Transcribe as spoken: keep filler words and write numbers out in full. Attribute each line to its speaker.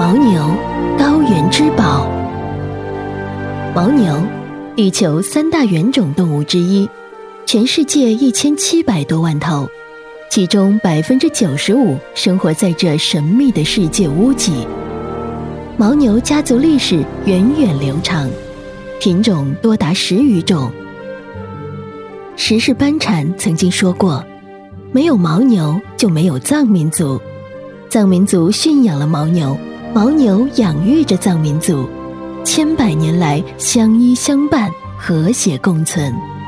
Speaker 1: 牦牛，高原之宝。牦牛，地球三大原种动物之一，全世界一千七百多万头，其中百分之九十五生活在这神秘的世界屋脊。牦牛家族历史源远流长，品种多达十余种。时事班禅曾经说过，没有牦牛就没有藏民族，藏民族驯养了牦牛，牦牛养育着藏民族，千百年来相依相伴，和谐共存。